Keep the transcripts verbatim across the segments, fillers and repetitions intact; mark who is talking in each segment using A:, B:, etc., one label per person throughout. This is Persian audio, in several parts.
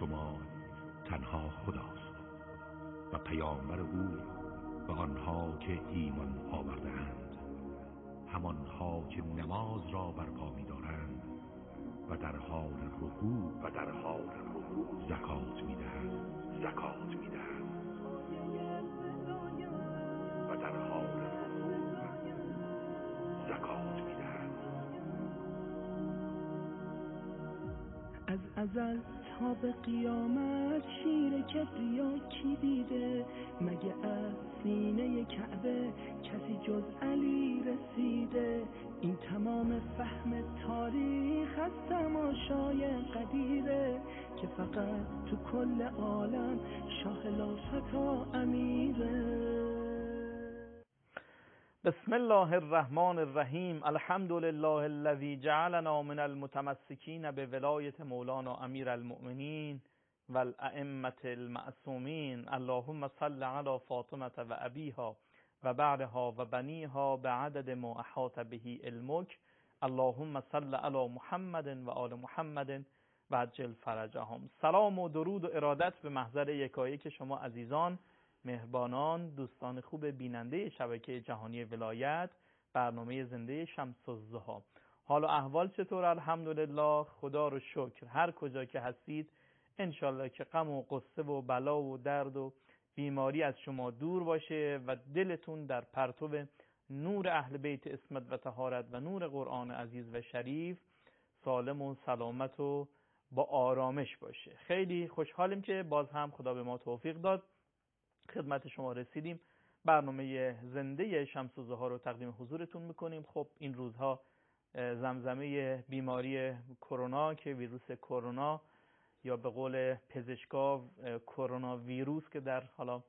A: شما تنها خداست و پیامبر او و آنها که ایمان آورده‌اند، همانها که نماز را برپا می‌دارند و در حال رکوع و در حال رکوع زکات می‌دهند زکات می‌دهند و در حال رکوع زکات می‌دهند.
B: از ازل تا به قیامت شیر کبریا کی دیده؟ مگه از سینه کعبه کسی جز علی رسیده؟ این تمام فهم تاریخ از تماشای قدیره که فقط تو کل عالم شاه لافتا امیره.
C: بسم الله الرحمن الرحیم. الحمد لله الذی جعلنا من المتمسکین بولایت مولانا امیر المؤمنین و الائمة المعصومین. اللهم صل علی فاطمه و ابیها و بعدها و بنیها بعدد ما احاط به علمک. اللهم صل علی محمد و آل محمد و عجل فرجهم. سلام و درود و ارادت به محضر یکایک شما عزیزان، مهربانان، دوستان خوب بیننده شبکه جهانی ولایت، برنامه زنده شمس الضحی. حال و احوال چطور؟ الحمدلله، خدا رو شکر. هر کجا که هستید انشالله که غم و غصه و بلا و درد و بیماری از شما دور باشه و دلتون در پرتو نور اهل بیت عصمت و طهارت و نور قرآن عزیز و شریف سالم و سلامت و با آرامش باشه. خیلی خوشحالیم که باز هم خدا به ما توفیق داد، خدمت شما رسیدیم. برنامه زنده شمس الضحی رو تقدیم حضورتون میکنیم. خب این روزها زمزمه بیماری کرونا که ویروس کرونا یا به قول پزشکا کرونا ویروس که در حالا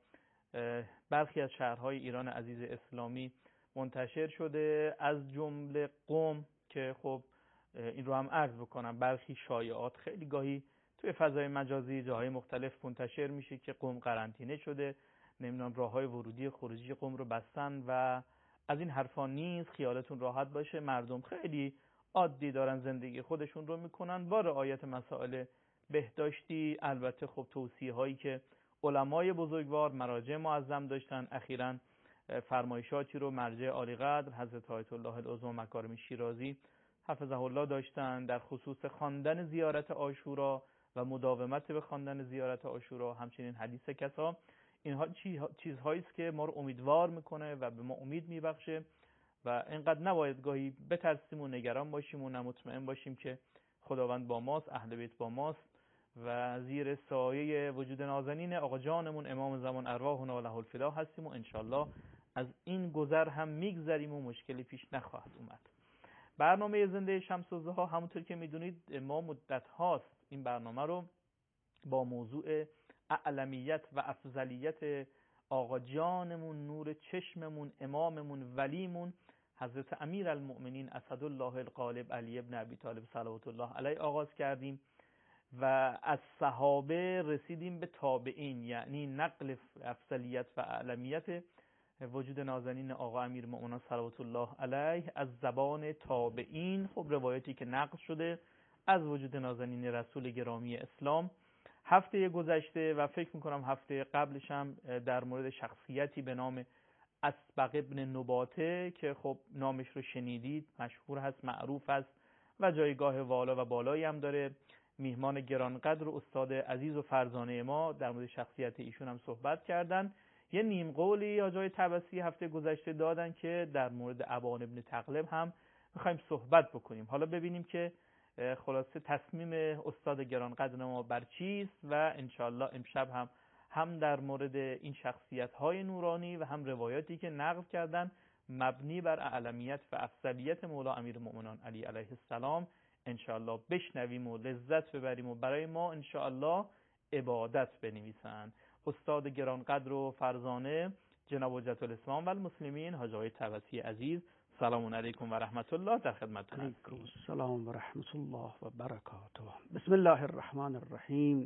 C: برخی از شهرهای ایران عزیز اسلامی منتشر شده، از جمله قم که خب این رو هم عرض بکنم برخی شایعات خیلی گاهی توی فضای مجازی جاهای مختلف منتشر میشه که قم قرنطینه شده، نمیدونم راههای ورودی خروجی قم رو بستن و از این حرفا نیست. خیالتون راحت باشه، مردم خیلی عادی دارن زندگی خودشون رو میکنن با رعایت مسائل بهداشتی. البته خب توصیه هایی که علمای بزرگوار مراجع معظم داشتن، اخیراً فرمایشاتی رو مرجع عالی قدر حضرت آیت الله العظمی مکارم شیرازی حفظه الله داشتن در خصوص خواندن زیارت عاشورا و مداومت به خواندن زیارت عاشورا، همچنین حدیث کسا. اینها چیزهایی است که ما رو امیدوار میکنه و به ما امید میبخشه و اینقدر نباید گاهی بترسیم و نگران باشیم و نمطمئن باشیم که خداوند با ماست، اهل بیت با ماست و زیر سایه وجود نازنین آقا جانمون امام زمان ارواحنا له الفدا هستیم و انشالله از این گذر هم میگذریم و مشکلی پیش نخواهد اومد. برنامه زنده شمس الضحی همونطور که میدونید ما مدت هاست این برنامه رو با موضوع اعلمیت و افضلیت آقا جانمون، نور چشممون، اماممون، ولیمون حضرت امیر المؤمنین اسدالله الغالب علی ابن ابی طالب صلوات الله علیه آغاز کردیم و از صحابه رسیدیم به تابعین، یعنی نقل افضلیت و اعلمیت وجود نازنین آقا امیر المؤمنین صلوات الله علیه از زبان تابعین. خب روایتی که نقل شده از وجود نازنین رسول گرامی اسلام. هفته گذشته و فکر میکنم هفته قبلش هم در مورد شخصیتی به نام اسبق ابن نباته که خب نامش رو شنیدید، مشهور هست، معروف هست و جایگاه والا و بالایی هم داره. میهمان گرانقدر و استاد عزیز و فرزانه ما در مورد شخصیت ایشون هم صحبت کردن. یه نیم قولی آجای طبسی هفته گذشته دادن که در مورد ابان ابن تغلب هم میخوایم صحبت بکنیم. حالا ببینیم که خلاصه تصمیم استاد گرانقدر ما بر چیست و انشالله امشب هم هم در مورد این شخصیت های نورانی و هم روایاتی که نقل کردن مبنی بر اعلمیت و افضلیت مولا امیر المؤمنین علی علیه السلام انشالله بشنویم و لذت ببریم و برای ما انشالله عبادت بنویسن. استاد گرانقدر و فرزانه جناب حجت الاسلام و المسلمین حاج آقای طبسی عزیز، سلام علیکم و رحمت الله، در خدمتتون هستیم.
D: علیکم السلام و رحمت الله و برکاته. بسم الله الرحمن الرحیم.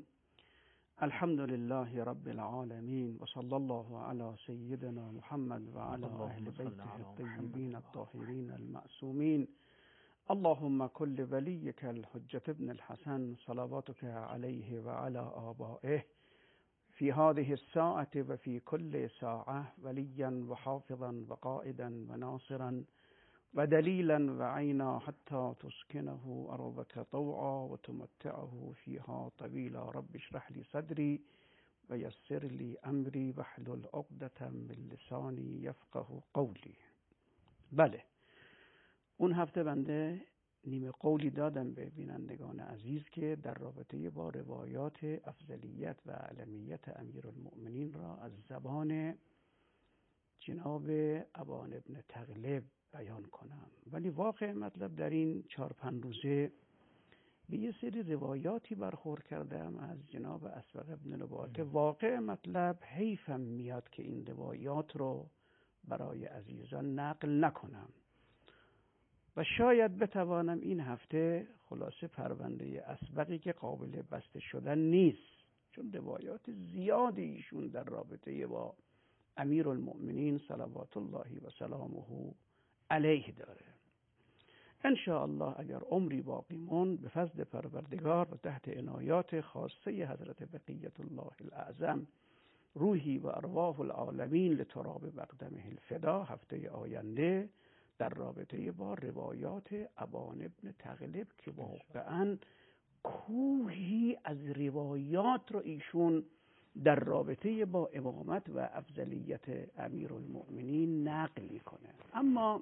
D: الحمد لله رب العالمین و صلی الله علی سیدنا محمد و علی اهل بیته الطیبین الطاهرین المعصومین. اللهم كل وليك الحجة ابن الحسن صلواتك عليه وعلى آبائه في هذه الساعة وفي كل ساعة وليا وحافظا وقائدا وناصرا ودليلا وعينا حتى تسكنه أرضك طوعا وتمتعه فيها طويلا. رب اشرح لي صدري ويسر لي أمري واحلل عقدة من لساني یفقه قولی. بله، اون هفته بنده نیمه قولی دادم به بینندگان عزیز که در رابطه با روایات افضلیت و علمیت امیرالمؤمنین را از زبان جناب ابان ابن تغلب بیان کنم، ولی واقع مطلب در این چهار پنج روزه به یه سری روایاتی برخورد کردم از جناب اسبق ابن نباته. واقع مطلب حیفم میاد که این روایات رو برای عزیزان نقل نکنم و شاید بتوانم این هفته خلاصه پرونده اسبقی که قابل بسته شدن نیست، چون روایات زیادی ایشون در رابطه با امیرالمؤمنین صلوات الله و سلامه علیه داره. ان شاء الله اگر عمری باقی موند به فضل پروردگار و تحت عنایات خاصه حضرت بقیت الله الاعظم روحی و ارواح العالمین لتراب مقدمه الفدا، هفته آینده در رابطه با روایات ابان ابن تغلب که واقعا کوهی از روایات رو ایشون در رابطه با امامت و افضلیت امیرالمؤمنین نقل میکنه. اما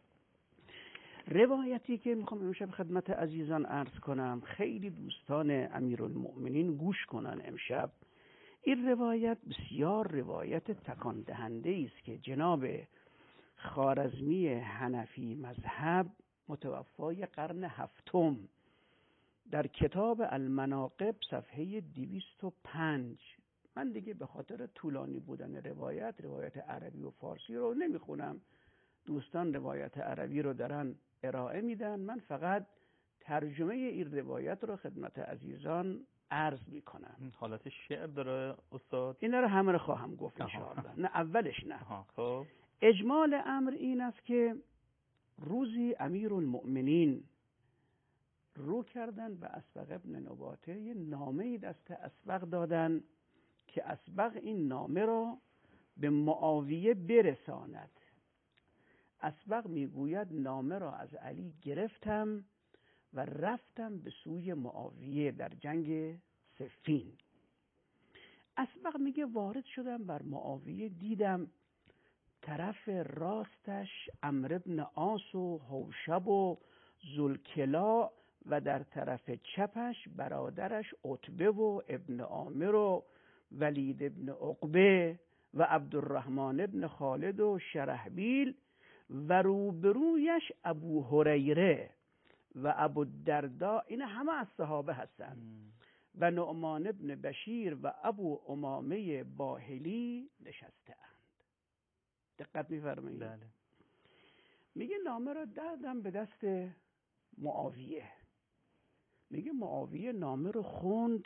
D: روایتی که میخوام امشب خدمت عزیزان عرض کنم، خیلی دوستان امیرالمؤمنین گوش کنن امشب. این روایت بسیار روایت تکان دهنده است که جناب خوارزمی حنفی مذهب متوفای قرن هفتم در کتاب المناقب صفحه دویست و پنج، من دیگه به خاطر طولانی بودن روایت روایت عربی و فارسی رو نمیخونم، دوستان روایت عربی رو دارن ارائه میدن، من فقط ترجمه این روایت رو خدمت عزیزان عرض میکنم.
C: حالت شعر داره استاد؟
D: اینا رو همه رو خواهم گفت انشاءالله. نه اولش نه.
C: خب
D: اجمال امر این است که روزی امیرالمؤمنین رو کردن به اسبق ابن نباته، یه نامه‌ای دست اسبق دادن که اسبق این نامه را به معاویه برساند. اسبق میگوید نامه را از علی گرفتم و رفتم به سوی معاویه در جنگ صفین. اسبق میگه وارد شدم بر معاویه، دیدم طرف راستش عمرو بن عاص و حوشب و ذوالکلا و در طرف چپش برادرش عتبه و ابن عامر و ولید ابن عقبه و عبدالرحمن ابن خالد و شرحبیل و روبرویش ابو هریره و ابو الدرداء، این همه از صحابه هستن، و نعمان ابن بشیر و ابو امامه باهلی نشسته اند. دقت می‌فرمایید؟
C: بله.
D: میگه نامه را دادم به دست معاویه. میگه معاویه نامه رو خوند،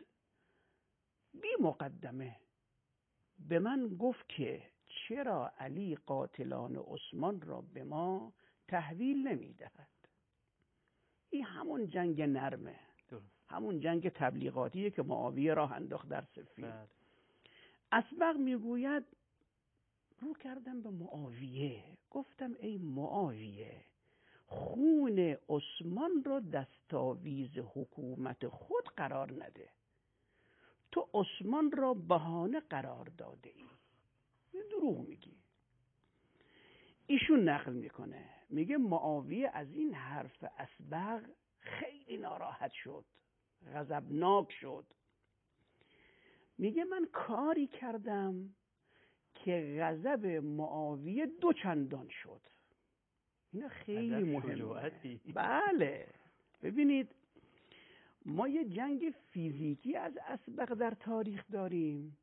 D: بی مقدمه به من گفت که چرا علی قاتلان عثمان را به ما تحویل نمیدهد. این همون جنگ نرمه، همون جنگ تبلیغاتیه که معاویه راه انداخت در صفین. اسبق میگوید رو کردم به معاویه، گفتم ای معاویه، خون عثمان را دستاویز حکومت خود قرار نده، تو عثمان را بهانه قرار داده ای، دروغ میگی. ایشون نقل میکنه، میگه معاویه از این حرف اسبق خیلی ناراحت شد، غضبناک شد. میگه من کاری کردم که غضب معاویه دو چندان شد. اینا خیلی مهمه. بله، ببینید ما یه جنگ فیزیکی از اسبق در تاریخ داریم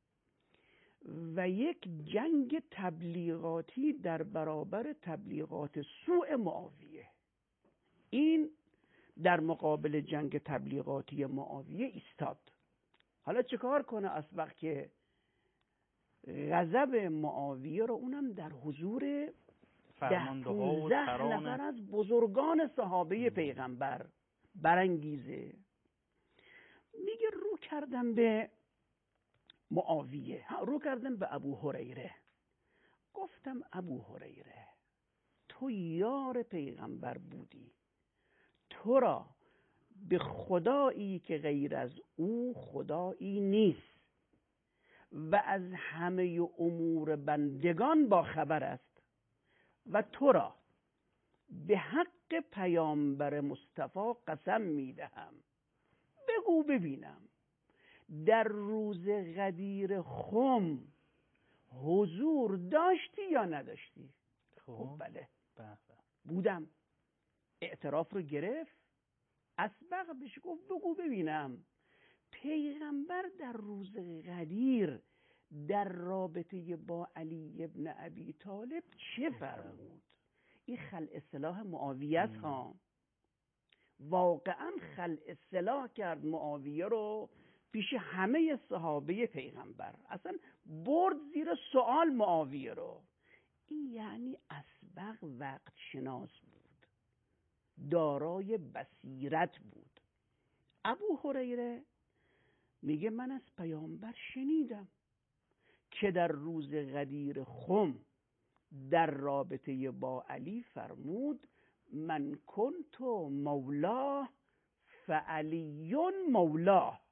D: و یک جنگ تبلیغاتی در برابر تبلیغات سوء معاویه. این در مقابل جنگ تبلیغاتی معاویه ایستاد. حالا چه کار کنه اسبق که غضب معاویه رو، اونم در حضور
C: فرمانده ها و سران
D: نفر از بزرگان صحابه پیغمبر برانگیزه. میگه رو کردم به معاویه، رو کردم به ابو هریره، گفتم ابو هریره تو یار پیغمبر بودی، تو را به خدایی که غیر از او خدایی نیست و از همه امور بندگان با خبر است و تو را به حق پیامبر مصطفی قسم میدهم بگو ببینم در روز غدیر خم حضور داشتی یا نداشتی؟ خب بله بودم. اعتراف رو گرفت. اسبق بهش گفت بگو ببینم پیغمبر در روز غدیر در رابطه با علی ابن ابی طالب چه فرمود؟ این خلع سلاح معاویه است ها. واقعا خلع سلاح کرد معاویه رو پیش همه صحابه پیغمبر، اصلا برد زیر سوال معاویه رو. این یعنی اسبق وقت شناس بود، دارای بصیرت بود. ابو هریره میگه من از پیامبر شنیدم که در روز غدیر خم در رابطه با علی فرمود من کنت مولاه فعلی مولاه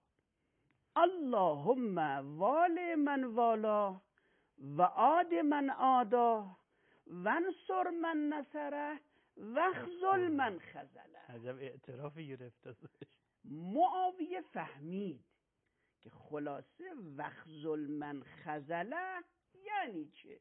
D: اللهم وال من والاه و عاد من عاداه وانصر من نصره وخذل من خذله.
C: عجب اعترافی گرفت ازش.
D: معاویه فهمید که خلاصه وخذل من خذله یعنی چه.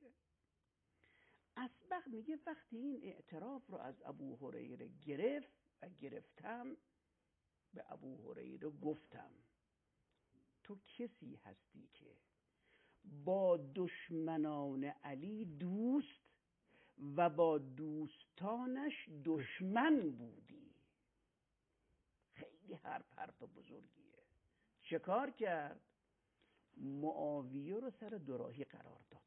D: اسبق میگه وقتی این اعتراف رو از ابو هریره گرفت و گرفتم به ابو هریره گفتم تو کسی هستی که با دشمنان علی دوست و با دوستانش دشمن بودی. خیلی حرف حرف بزرگیه. چه کار کرد؟ معاویه رو سر دوراهی قرار داد.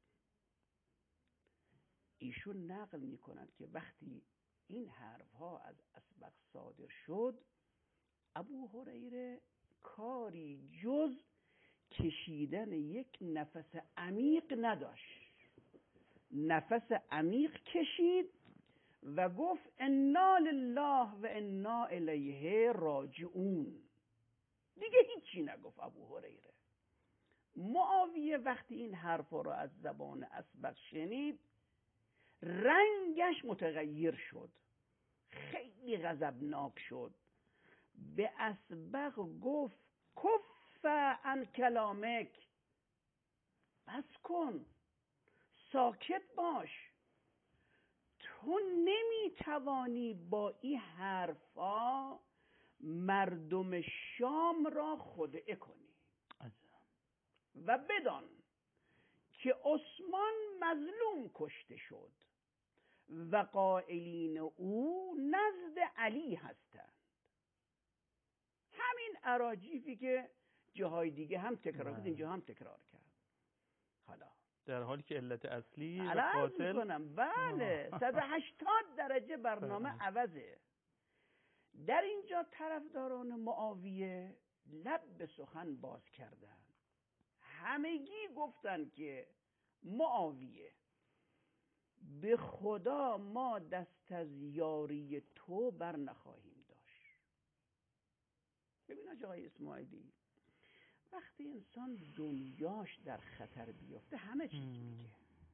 D: ایشون نقل میکنند که وقتی این حرف ها از اسبق صادر شد ابو هریره کاری جز کشیدن یک نفس عمیق نداشت. نفس عمیق کشید و گفت انا لله و انا الیه راجعون. دیگه هیچی نگفت ابو هریره. معاویه وقتی این حرفا رو از زبان اسبق شنید رنگش متغیر شد، خیلی غضبناک شد. به اسبق گفت کف عن کلامک، بس کن، ساکت باش، تو نمیتوانی با این حرفا مردم شام را خدعه کنی و بدان که عثمان مظلوم کشته شد و قائلین او نزد علی هستند. همین اراجیفی که جاهای دیگه هم تکرار کرد اینجا هم تکرار کرد. حالا
C: در حالی که علت اصلی و
D: عرض
C: قاتل
D: میکنم بله صد و هشتاد درجه برنامه عوضه. در اینجا طرفداران معاویه لب به سخن باز کردن، همگی گفتن که معاویه به خدا ما دست از یاری تو بر نخواهیم داشت. ببین آقای اسماعیلی، وقتی انسان دنیاش در خطر بیفته همه چیز میگه.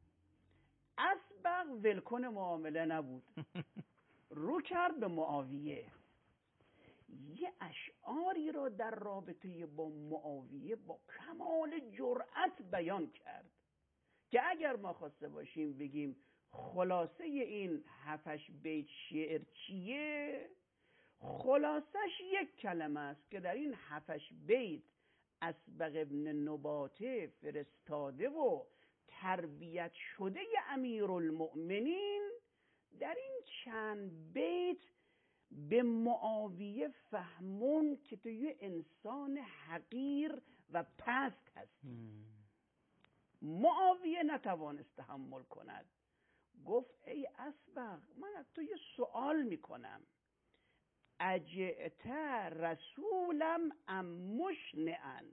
D: اسبق ولکن معامله نبود، رو کرد به معاویه، یه اشعاری را در رابطه با معاویه با کمال جرأت بیان کرد که اگر ما خواسته باشیم بگیم خلاصه این هفتش بیت شعر چیه، خلاصش یک کلمه است که در این هفتش بیت اسبق ابن نباته فرستاده و تربیت شده امیرالمؤمنین در این چند بیت به معاویه فهمون که تو یه انسان حقیر و پست هستی. معاویه نتوانست تحمل کند، گفت ای اسبق، من از تو یه سوال میکنم، اجئت رسولم ام مشنعا،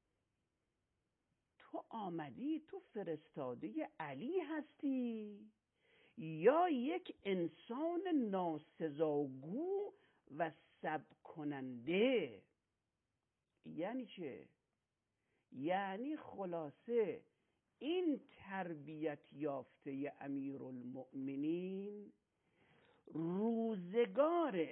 D: تو آمدی تو فرستاده علی هستی یا یک انسان ناسزاگو و سب کننده؟ یعنی چه؟ یعنی خلاصه این تربیت یافته امیرالمؤمنین روزگار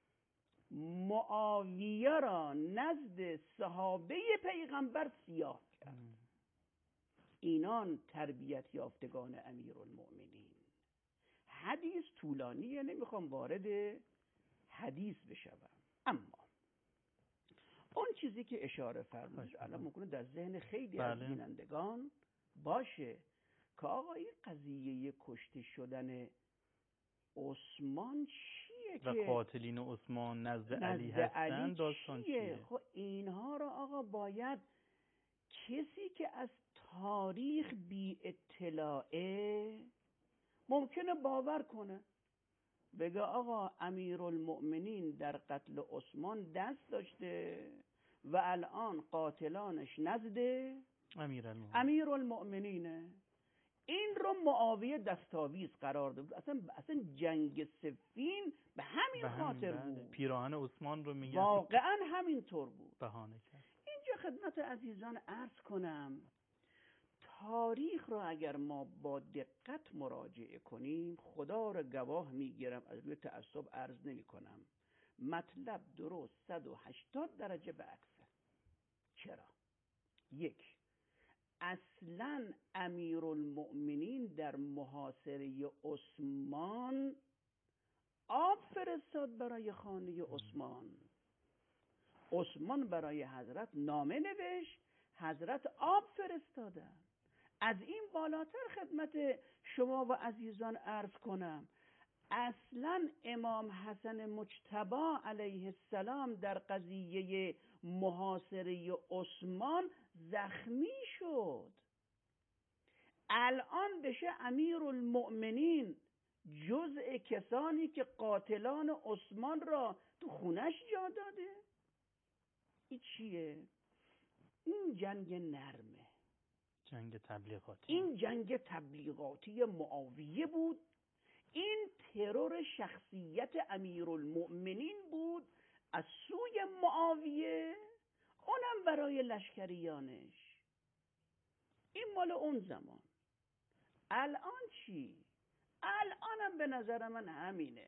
D: معاویه را نزد صحابه پیغمبر سیاه کرد. اینان تربیت یافتگان امیرالمؤمنین. حدیث طولانیه، نمیخوام وارد حدیث بشوم، اما اون چیزی که اشاره فرمودید الان ممکنه در ذهن خیلی بله. از بینندگان باشه که آقا این قضیه کشته شدن عثمان چیه
C: و
D: که
C: قاتلین عثمان نزد, نزد علی هستن، داستان چیه؟ چیه؟
D: خب اینها را آقا باید کسی که از تاریخ بی اطلاعه ممکنه باور کنه، بگه آقا امیرالمؤمنین در قتل عثمان دست داشته و الان قاتلانش نزد
C: امیرالمؤمنین
D: امیرالمؤمنینه. این رو معاویه دستاویز قرار داد. اصلا اصلا جنگ صفین به همین به خاطر هم بود.
C: پیراهن عثمان رو میگن
D: واقعا همینطور بود.
C: بهانه کرد.
D: اینجا خدمت عزیزان عرض کنم تاریخ را اگر ما با دقت مراجعه کنیم، خدا را گواه میگیرم از روی تعصب عرض نمی کنم، مطلب درست صد و هشتاد درجه به عکسه. چرا؟ یک، اصلا امیرالمؤمنین در محاصره عثمان آب فرستاد برای خانه عثمان. عثمان برای حضرت نامه نوشت، حضرت آب فرستادن. از این بالاتر خدمت شما و عزیزان عرض کنم، اصلا امام حسن مجتبی علیه السلام در قضیه محاصره عثمان زخمی شد. الان بشه امیرالمؤمنین جزء کسانی که قاتلان عثمان را تو خونش جا داده؟ این چیه؟ این جنگ نرمه،
C: جنگ تبلیغاتی.
D: این جنگ تبلیغاتی معاویه بود. این ترور شخصیت امیرالمؤمنین بود از سوی معاویه، اونم برای لشکریانش. این مال اون زمان. الان چی؟ الانم به نظر من همینه.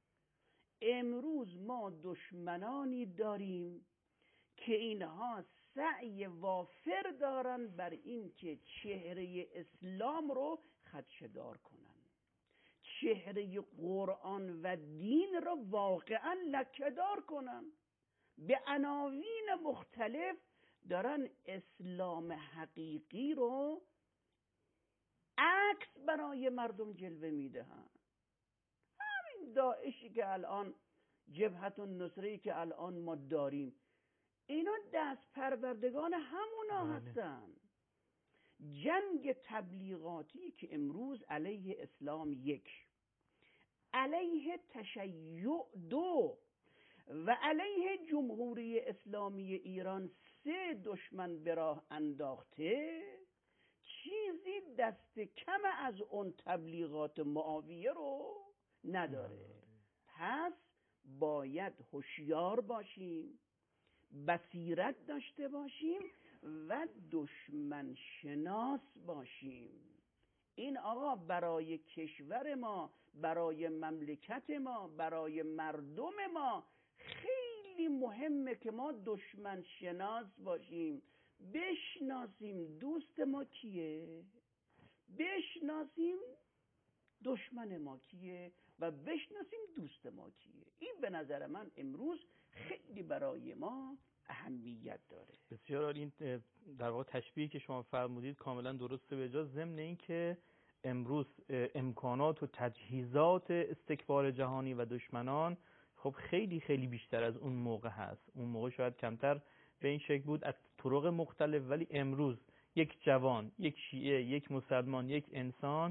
D: امروز ما دشمنانی داریم که اینها سعی وافر دارن بر این که چهره اسلام رو خدشه‌دار کنن، چهره قرآن و دین رو واقعا لکه‌دار کنن. به عناوین مختلف دارن اسلام حقیقی رو عکس برای مردم جلوه میدهن. همین داعشی که الان، جبهت النصره‌ای که الان ما داریم، اینا دست پروردگان همونا هستن. جنگ تبلیغاتی که امروز علیه اسلام یک، علیه تشیع دو و علیه جمهوری اسلامی ایران سه دشمن به راه انداخته، چیزی دست کم از اون تبلیغات معاویه رو نداره. پس باید هوشیار باشیم، بصیرت داشته باشیم و دشمن شناس باشیم. این آقا برای کشور ما، برای مملکت ما، برای مردم ما خیلی مهمه که ما دشمن شناس باشیم. بشناسیم دوست ما کیه، بشناسیم دشمن ما کیه و بشناسیم دوست ما کیه. این به نظر من امروز خیلی برای ما اهمیت داره.
C: بسیار عالی. این در واقع تشبیهی که شما فرمودید کاملا درسته به جا، ضمن این که امروز امکانات و تجهیزات استکبار جهانی و دشمنان خب خیلی خیلی بیشتر از اون موقع هست. اون موقع شاید کمتر به این شکل بود از طرق مختلف، ولی امروز یک جوان، یک شیعه، یک مسلمان، یک انسان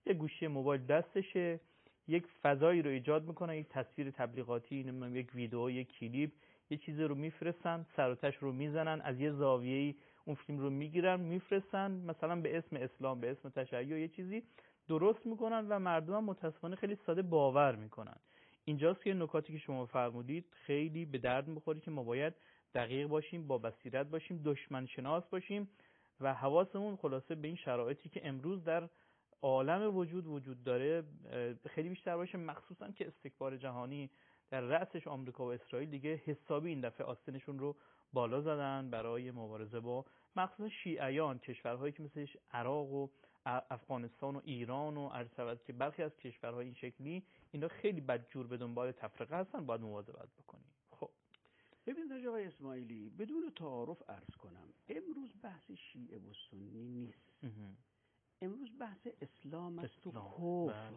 C: یه گوشی موبایل دستشه، یک فضایی رو ایجاد میکنن، یک تصویر تبلیغاتی، نمیدونم یک ویدیو، یک کلیپ، یه چیزی رو میفرستن، سر و تهش رو میزنن، از یه زاویه‌ای اون فیلم رو میگیرن میفرستن، مثلا به اسم اسلام، به اسم تشیع، یه چیزی درست میکنن و مردم متاسفانه خیلی ساده باور میکنن. اینجاست که نکاتی که شما فرمودید خیلی به درد میخوره که ما باید دقیق باشیم، با بصیرت باشیم، دشمن شناس باشیم و حواسمون خلاصه به این شرایطی که امروز در عالم وجود وجود داره خیلی بیشتر باشه، مخصوصا که استکبار جهانی در رأسش آمریکا و اسرائیل دیگه حسابی این دفعه آستینشون رو بالا زدن برای مبارزه با مخصوصا شیعیان، کشورهایی که مثل عراق و افغانستان و ایران و عرض که برخی از کشورهای این شکلی اینا خیلی بدجور به دنبال تفرقه هستن، باید مواظبت بکنیم. خب
D: ببینید آقای اسماعیلی، بدون تعارف عرض کنم امروز بحث شیعه و سنی نیست. امروز بحث اسلام است و کفر.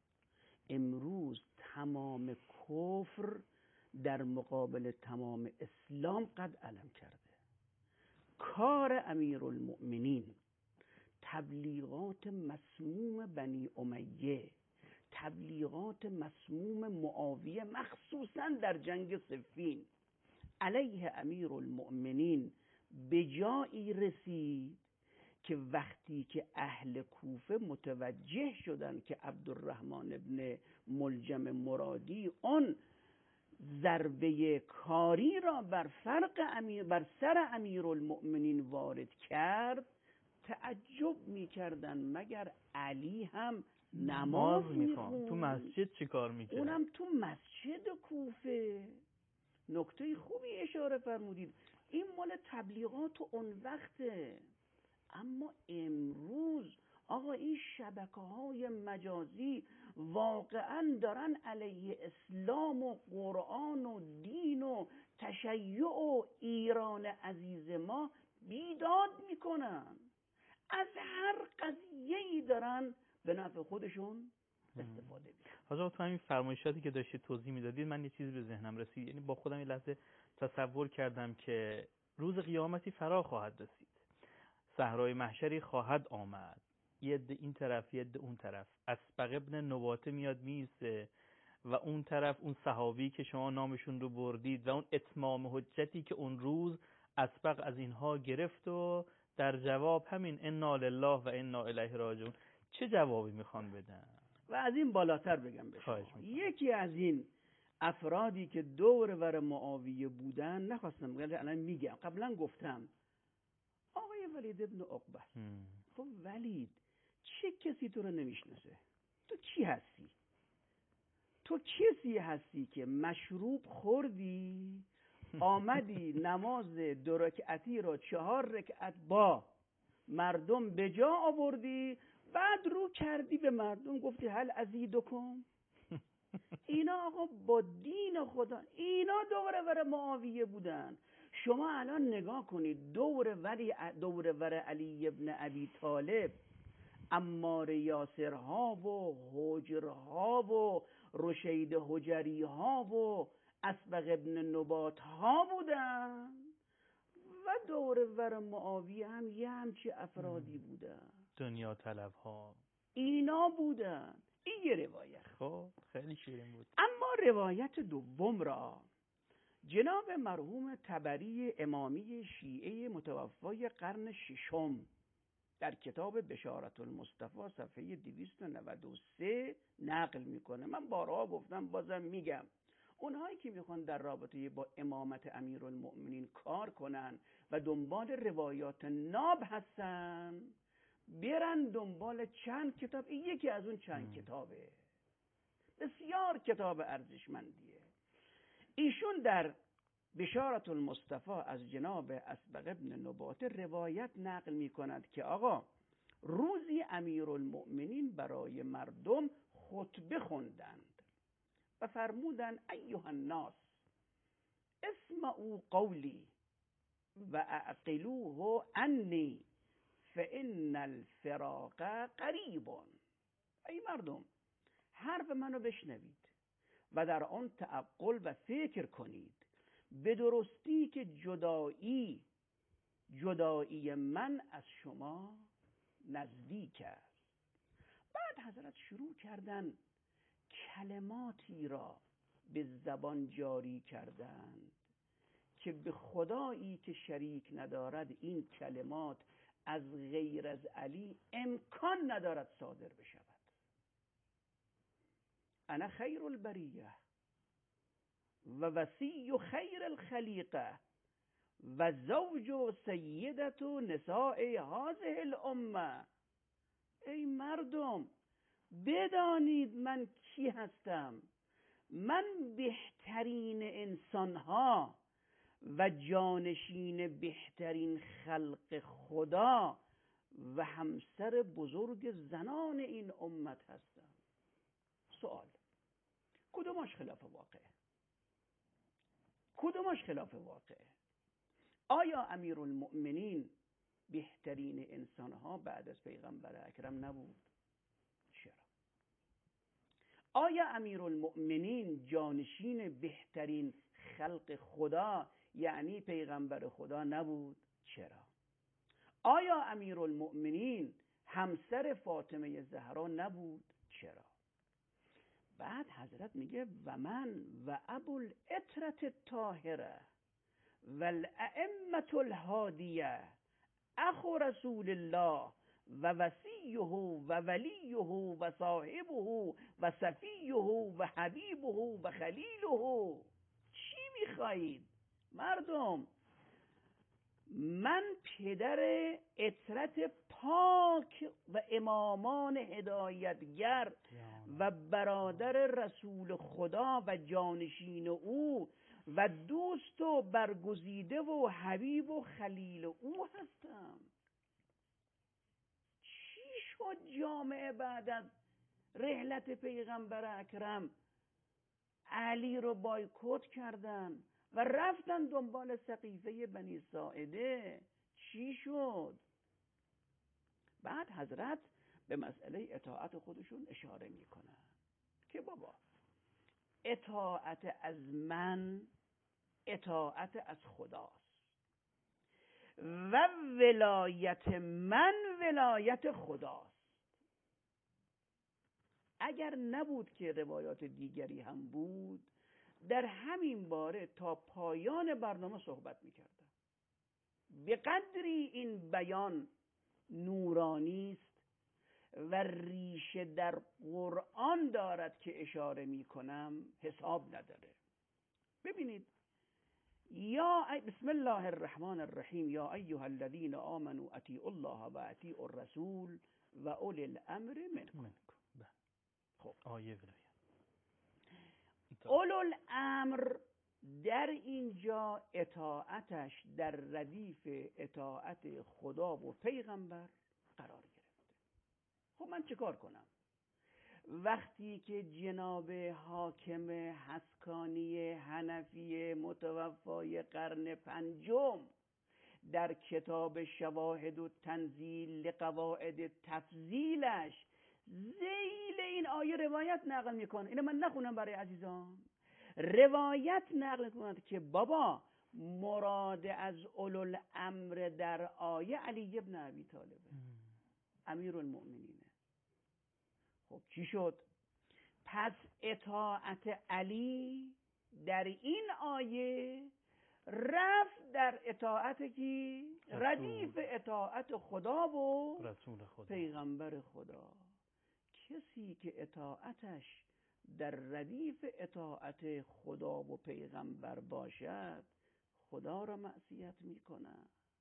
D: امروز تمام کفر در مقابل تمام اسلام قد علم کرده. کار امیرالمؤمنین تبلیغات مسموم بنی امیه، تبلیغات مسموم معاویه، مخصوصا در جنگ صفین علیه امیرالمؤمنین به جایی رسید که وقتی که اهل کوفه متوجه شدن که عبدالرحمن ابن ملجم مرادی اون ضربه کاری را بر فرق امیر بر سر امیرالمؤمنین وارد کرد، تعجب می‌کردن مگر علی هم نماز می‌خوند؟
C: تو مسجد چی کار می‌کرد؟
D: اونم تو مسجد کوفه. نکته خوبی اشاره فرمودید، این مال تبلیغات اون وقته. اما امروز آقا این شبکه‌های مجازی واقعاً دارن علیه اسلام و قرآن و دین و تشیع و ایران عزیز ما بیداد میکنن، از هر قضیه‌ای دارن به نفع خودشون استفاده میکنن.
C: حالا تو همین فرمایشاتی که داشتید توضیح میدادید من یه چیزی به ذهنم رسید، یعنی با خودم یه لحظه تصور کردم که روز قیامتی فرا خواهد رسید، صحرای محشری خواهد آمد، یه عده این طرف یه عده اون طرف، اسبق ابن نباته میاد میسته و اون طرف اون صحابی که شما نامشون رو بردید و اون اتمام حجتی که اون روز اسبق از اینها گرفت و در جواب همین انا لله و انا الیه راجعون. چه جوابی میخوان بدن؟
D: و از این بالاتر بگم به شما، یکی از این افرادی که دور ور معاویه بودن، نخواستم بگم الان میگم، قبلا گفتم، آقای ولید ابن عقبه. خب ولید، چه کسی تو رو نمیشناسه؟ تو کی هستی؟ تو کسی هستی که مشروب خوردی آمدی نماز دو رکعتی را چهار رکعت با مردم به جا آوردی، بعد رو کردی به مردم گفتی هل ازیدکم؟ اینا آقا با دین خدا، اینا دور ور معاویه بودن. شما الان نگاه کنید دور وری دور ور علی ابن ابی طالب، عمار یاسرها و حجرها و رشید حجری ها و اسبق ابن نبات ها بودن و دور ور معاویه هم یه همچی افرادی بودن،
C: دنیا طلب ها
D: اینا بودن. این یه روایت.
C: خب خیلی شیرین بود.
D: اما روایت دوم را جناب مرحوم طبری امامی شیعه متوفای قرن ششم در کتاب بشارت المصطفى صفحه دویست و نود و سه نقل میکنه. من بارها گفتم بازم میگم، اونهایی که میخوان در رابطه با امامت امیرالمؤمنین کار کنن و دنبال روایات ناب هستن، برن دنبال چند کتاب. این یکی از اون چند کتابه، بسیار کتاب ارزشمندیه. ایشون در بشارت المصطفى از جناب اسبق ابن نباته روایت نقل می کند که آقا روزی امیرالمؤمنین برای مردم خطبه خوندند و فرمودند ایها الناس اسمعوا قولی و اعقلوه عنی فان الفراق قریب. ای مردم، حرف منو بشنوید و در آن تعقل و فکر کنید، به درستی که جدایی جدایی من از شما نزدیک است. بعد بعد حضرت شروع کردن کلماتی را به زبان جاری کردند که به خدایی که شریک ندارد این کلمات از غیر از علی امکان ندارد صادر بشود. انا خیر البریه و وصی خیر الخلیقه و زوج و سیدت و نساء هذه الامه. ای مردم بدانید من کی هستم. من بهترین انسانها و جانشین بهترین خلق خدا و همسر بزرگ زنان این امت هستم. سوال: کدومش خلاف واقعه؟ کدومش خلاف واقعه؟ آیا امیرالمؤمنین بهترین انسانها بعد از پیغمبر اکرم نبود؟ چرا؟ آیا امیرالمؤمنین جانشین بهترین خلق خدا یعنی پیغمبر خدا نبود؟ چرا؟ آیا امیرالمؤمنین همسر فاطمه زهرا نبود؟ چرا؟ بعد حضرت میگه و من و ابو العطرة الطاهره و الائمة الهادیه اخو رسول الله و وصیه و ولیه و صاحبه و صفیه و حبیبه و خلیله. چی میخواهید مردم؟ من پدر عطرت پاک و امامان هدایتگر و برادر رسول خدا و جانشین او و دوست و برگزیده و حبیب و خلیل او هستم. چی شد جامعه بعد از رحلت پیغمبر اکرم علی رو بایکوت کردن و رفتن دنبال سقیفه بنی ساعده؟ چی شد؟ بعد حضرت به مسئله اطاعت خودشون اشاره میکنن که بابا اطاعت از من اطاعت از خداست و ولایت من ولایت خداست. اگر نبود که روایات دیگری هم بود در همین باره تا پایان برنامه صحبت میکردم. به قدری این بیان نورانی است و ریشه در قرآن دارد که اشاره میکنم حساب نداره. ببینید یا بسم الله الرحمن الرحیم یا ایها الذین آمنوا اطیعوا الله و اطیعوا الرسول و اولی الامر منکم.
C: خب آیه ولایت
D: اولو الامر در اینجا اطاعتش در ردیف اطاعت خدا و پیغمبر قرار گرفته. خب من چه کار کنم وقتی که جناب حاکم حسکانی حنفی متوفای قرن پنجم در کتاب شواهد و تنزیل لقواعد تفضیلش ذیل این آیه روایت نقل میکنه؟ اینو من نخونم برای عزیزان. روایت نقل میکنه که بابا مراد از اولو الامر در آیه علی ابن ابی طالبه، امیرالمؤمنینه. خب چی شد؟ پس اطاعت علی در این آیه رفت در اطاعت کی؟ ردیف اطاعت خدا و
C: رسول خدا
D: پیغمبر خدا. کسی که اطاعتش در ردیف اطاعت خدا و پیغمبر باشد خدا را معصیت میکنه.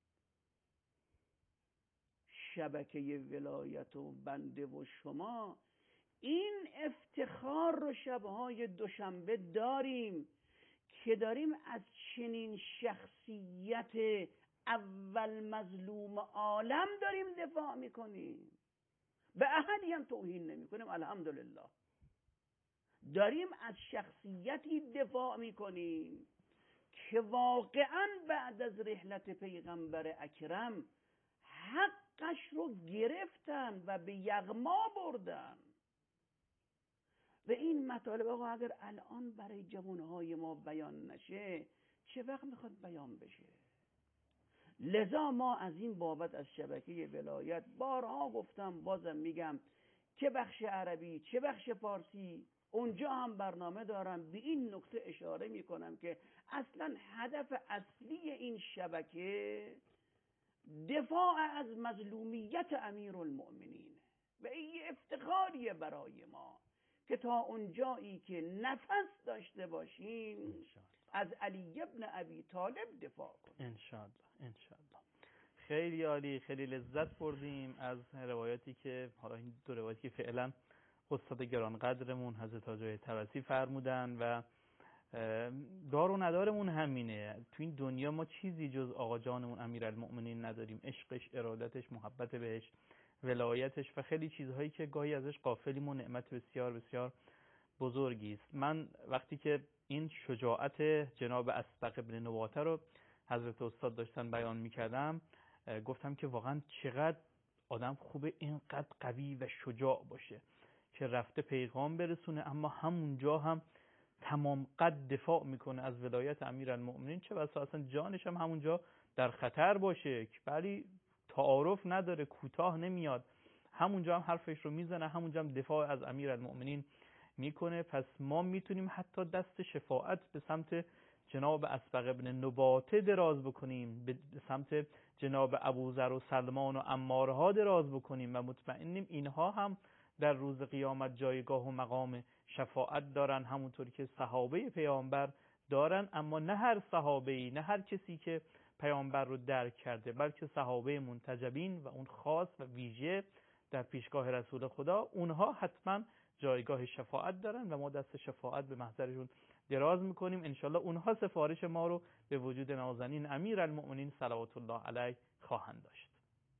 D: شبکه ولایت و بنده و شما این افتخار رو شبهای دوشنبه داریم که داریم از چنین شخصیت اول مظلوم عالم داریم دفاع میکنیم. به احدی هم توهین نمی کنیم، الحمدلله. داریم از شخصیتی دفاع میکنیم که واقعا بعد از رحلت پیغمبر اکرم حقش رو گرفتن و به یغما بردن. و این مطالب آقا اگر الان برای جوانهای ما بیان نشه چه وقت میخواد بیان بشه؟ لذا ما از این بابت از شبکه ولایت بارها گفتم، بازم میگم، چه بخش عربی چه بخش فارسی، اونجا هم برنامه دارم. به این نکته اشاره میکنم که اصلا هدف اصلی این شبکه دفاع از مظلومیت امیرالمؤمنین و این افتخاریه برای ما که تا اونجایی که نفس داشته باشیم از علی ابن ابی طالب دفاع کنیم
C: انشاءالله. انشاءالله. خیلی عالی، خیلی لذت بردیم از روایاتی که حالا این دو روایتی که فعلا استاد گرانقدرمون حضرت حاج طبسی فرمودن و دار و ندارمون همینه. تو این دنیا ما چیزی جز آقا جانمون امیرالمؤمنین نداریم، عشقش، ارادتش، محبت بهش، ولایتش و خیلی چیزهایی که گاهی ازش غافلیم و نعمت بسیار بسیار بزرگی است. من وقتی که این شجاعت جناب اسبق ابن نواته رو حضرت استاد داشتن بیان میکردم گفتم که واقعا چقدر آدم خوبه اینقدر قوی و شجاع باشه که رفته پیغام برسونه اما همونجا هم تمام قد دفاع میکنه از ولایت امیرالمؤمنین، چه بسا اصلا جانش هم همونجا در خطر باشه ولی تعارف نداره، کوتاه نمیاد، همونجا هم حرفش رو میزنه، همونجا هم دفاع از امیرالمؤمنین میکنه. پس ما میتونیم حتی دست شفاعت به سمت جناب اسبق ابن نباته دراز بکنیم، به سمت جناب ابوذر و سلمان و عمارها دراز بکنیم و مطمئنیم اینها هم در روز قیامت جایگاه و مقام شفاعت دارن همونطوری که صحابه پیامبر دارن. اما نه هر صحابه‌ای، نه هر کسی که پیامبر رو درک کرده، بلکه صحابه منتجبین و اون خاص و ویژه در پیشگاه رسول خدا، اونها حتما جایگاه شفاعت دارن و ما دست شفاعت به محضرشون دراز میکنیم. انشالله اونها سفارش ما رو به وجود نازنین امیرالمؤمنین صلوات الله علیه خواهند داشت.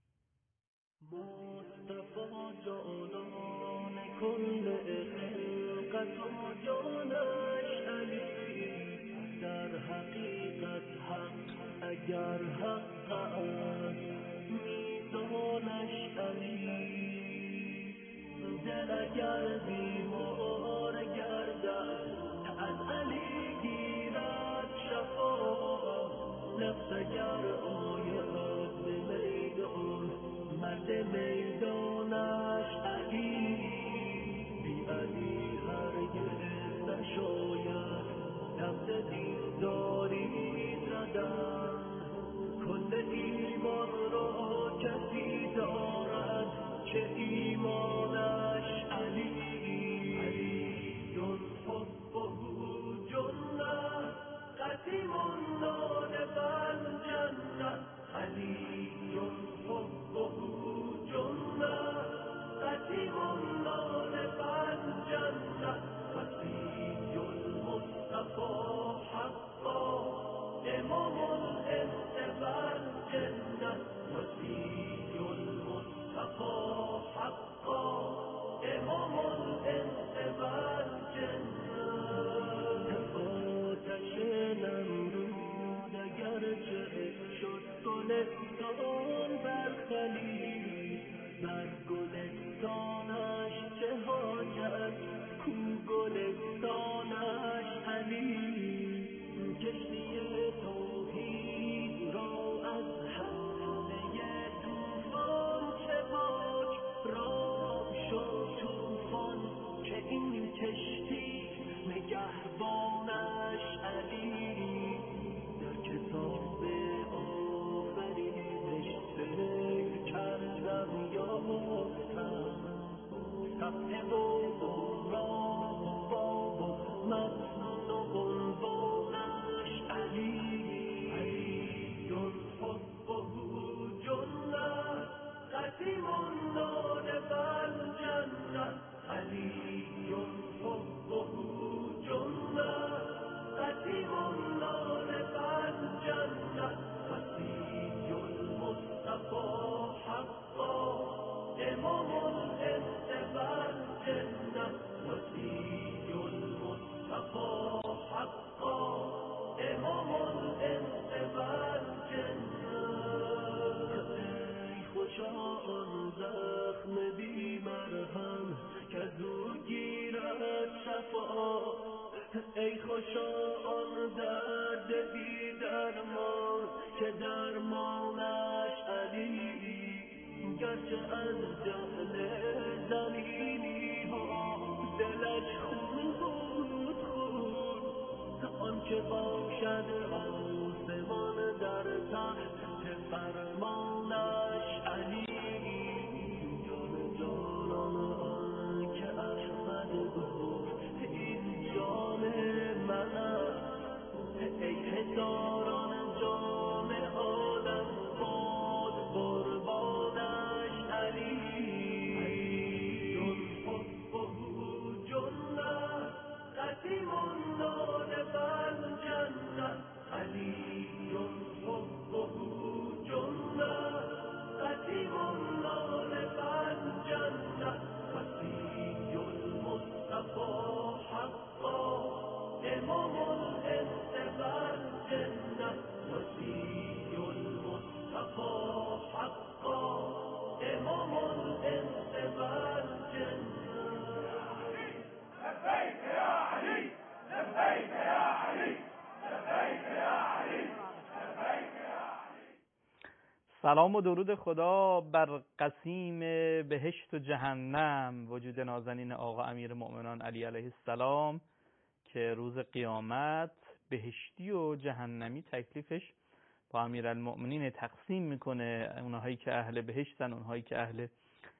B: مصطفی جانان کل خلقت و جانش علی، در حقیقت حق اگر حق است میزانش علی، دل اگر بیمار گردد از علی گیرد شفا، نفس اگر آید به میدان مرد میدانش علی، بی علی هرگز نشاید نفس دینداری زدن، کل ایمان را کسی دارد چه ایمانش علی، علی حبه جنة قسیم نان بل جنة، علی حبه جنة قسیم نان بل جنة، وصی المصطفى حقا امام الانس والجنة، وصی المصطفى حقا امام الانس والجنة. آتش نمرود اگرچه شد گلستان برخلی، بر گلستانش چه حاجت کو گلستانش علی، کشتی توحید را از حمله طوفان چه باک رام شد طوفان، که این کشتی نگهبانش علی، در کتاب آفرینش سیر کردم یافتم صفحه و راه باب و متن و عنوانش علی، علی حبه جنة قسیم نان بل جنة، علی حبه جنة قسیم نان بل جنة، وصی المصطفى حقا امام الانس والجنة، وصی المصطفى حقا امام الانس والجنة. ای خوشا آن زخم بی مرهم که زو گیرد شفا، ای خوشا آن درد بی درمان که درمانش علی، گرچه از جهل زمینی ها دلش خون بود خون آنچه باشد آسمان در تحت فرمانش علی جان جانان آن که احمد گفت این جان من است ای هزاران جان عالم باد قربانش علی جن حبه جنة قدیم النار والجنة علی جن حبه جنة قدیم النار والجنة وصی المصطفى حقا امام الانس والجنة وصی المصطفى حقا امام الانس والجنة لبیک یا علی لبیک یا علی لبیک یا علی لبیک یا علی.
C: سلام و درود خدا بر قسیم بهشت و جهنم وجود نازنین آقا امیر مؤمنان علی علیه السلام که روز قیامت بهشتی و جهنمی تکلیفش با امیرالمؤمنین تقسیم میکنه، اونهایی که اهل بهشتن اونهایی که اهل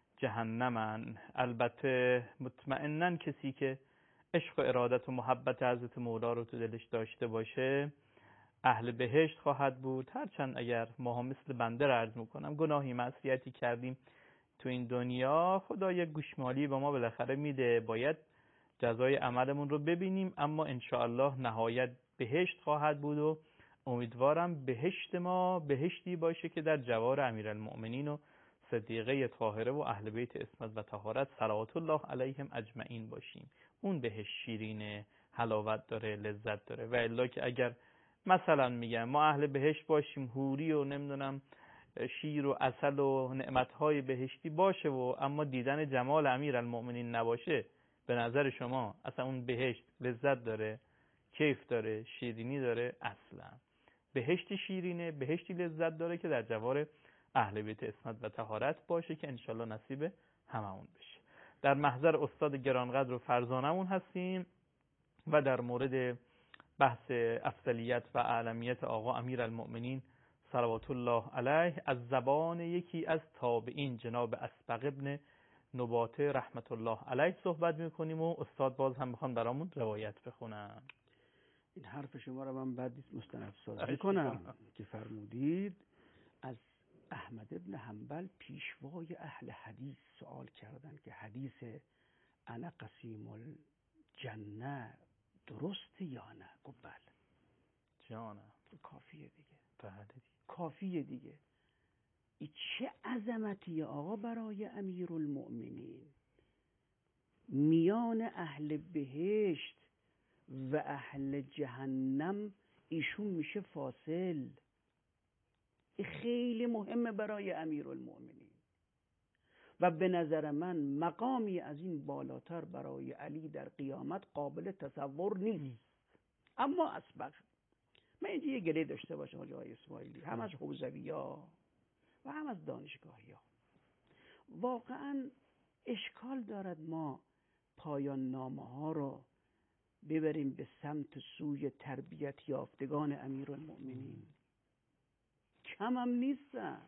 C: جهنمن. البته مطمئناً کسی که عشق و ارادت و محبت حضرت مولا رو تو دلش داشته باشه اهل بهشت خواهد بود، هرچند اگر ما هم مثل بنده عرض میکنم گناهی معصیتی کردیم تو این دنیا، خدا یک گوشمالی به ما بالاخره میده، باید جزای عملمون رو ببینیم، اما انشاءالله نهایت بهشت خواهد بود و امیدوارم بهشت ما بهشتی باشه که در جوار امیرالمؤمنین و صدیقه طاهره و اهل بیت عصمت و طهارت صلوات الله علیهم اجمعین باشیم. اون بهشت شیرینه، حلاوت داره، لذت داره. و الا که اگر مثلا میگم ما اهل بهشت باشیم، حوری و نمیدونم شیر و عسل و نعمتهای بهشتی باشه و اما دیدن جمال امیرالمؤمنین نباشه، به نظر شما اصلا اون بهشت لذت داره، کیف داره، شیرینی داره؟ اصلا بهشتی شیرینه، بهشتی لذت داره که در جوار اهل بیت عصمت و طهارت باشه که انشالله نصیب هممون بشه. در محضر استاد گرانقدر و فرزانمون هستیم و در مورد بحث افضلیت و اعلمیت آقا امیرالمؤمنین صلوات الله علیه از زبان یکی از تابعین جناب اسبق ابن نباته رحمت الله علیه صحبت میکنیم و استاد باز هم میخوان برامون روایت بخونن.
D: این حرف شما رو من بعد نیست مستند سازی کنم که فرمودید از احمد ابن حنبل پیشوای اهل حدیث سوال کردن که حدیث انا قسیم الجنه درسته یا نه؟ گفت بله.
C: جانه
D: کافیه دیگه.
C: بله دیگه.
D: کافیه دیگه. این چه عظمتیه آقا برای امیرالمؤمنین، میان اهل بهشت و اهل جهنم ایشون میشه فاصل. این خیلی مهمه برای امیرالمؤمنین و به نظر من مقامی از این بالاتر برای علی در قیامت قابل تصور نیست. اما اسبق من اینجا یه گله داشته باشم آقای اسماعیلی، هم از حوزوی‌ها و هم از دانشگاهی‌ها. واقعا اشکال دارد ما پایان نامه ها رو ببریم به سمت سوی تربیت یافتگان امیرالمؤمنین. کم هم نیستن.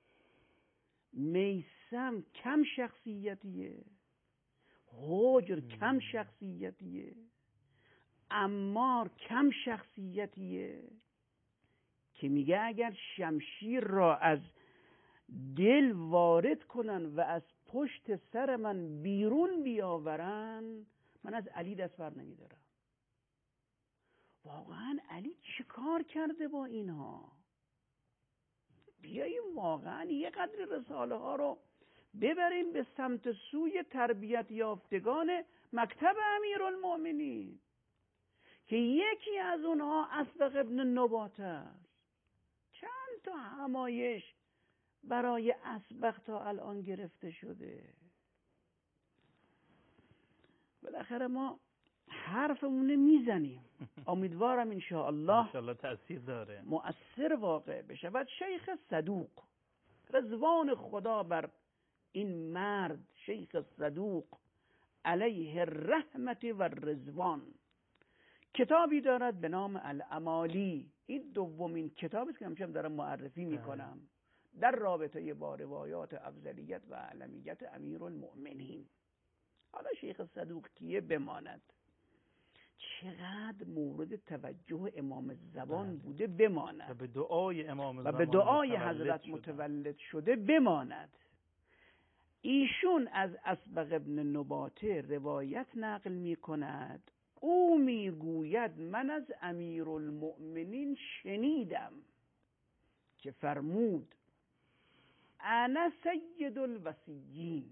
D: میثم کم شخصیتیه، حجر کم شخصیتیه، عمار کم شخصیتیه که میگه اگر شمشیر را از دل وارد کنن و از پشت سر من بیرون بیاورن من از علی دست بر نمیدارم. واقعا علی چه کار کرده با اینها؟ بیاییم واقعا یه قدر رساله ها رو ببریم به سمت سوی تربیت یافتگان مکتب امیرالمؤمنین که یکی از اونها اسبق ابن نباته است. چند تا همایش برای اسبق تا الان گرفته شده. بالاخره ما حرفمونه میزنیم، امیدوارم انشاءالله
C: انشاءالله تأثیر داره،
D: مؤثر واقع بشه. و شیخ صدوق رضوان خدا بر این مرد شیخ صدوق علیه الرحمت و رضوان کتابی دارد به نام الامالی. این دومین کتابی است که همیشه دارم معرفی میکنم در رابطه با روایات افضلیت و علمیت امیرالمؤمنین. حالا شیخ صدوق کیه بماند، چقدر مورد توجه امام زمان بوده بماند
C: و به دعای امام
D: و به دعای حضرت متولد شده بماند. ایشون از اسبغ ابن نباته روایت نقل می کند. او میگوید من از امیرالمؤمنین شنیدم که فرمود انا سید الوصیین،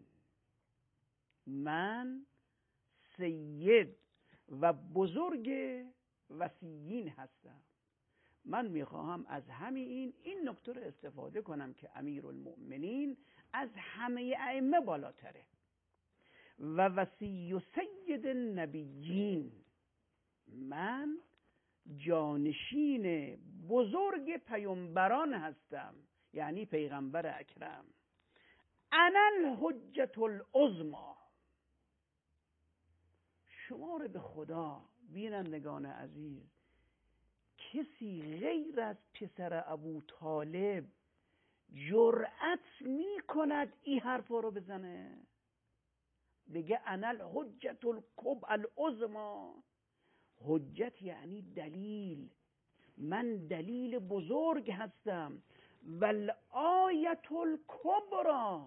D: من سید و بزرگ وصیین هستم. من میخواهم از همین این این نکته رو استفاده کنم که امیرالمؤمنین از همه ائمه بالاتره و وصی و سید النبیین، من جانشین بزرگ پیامبران هستم، یعنی پیغمبر اکرم. انا الحجة العظمی. شما رو به خدا بینندگان عزیز، کسی غیر از پسر ابو طالب جرأت می کند این حرفا رو بزنه؟ بگه انا الحجة الکب العظمی. حجت یعنی دلیل، من دلیل بزرگ هستم. والآیة الکبری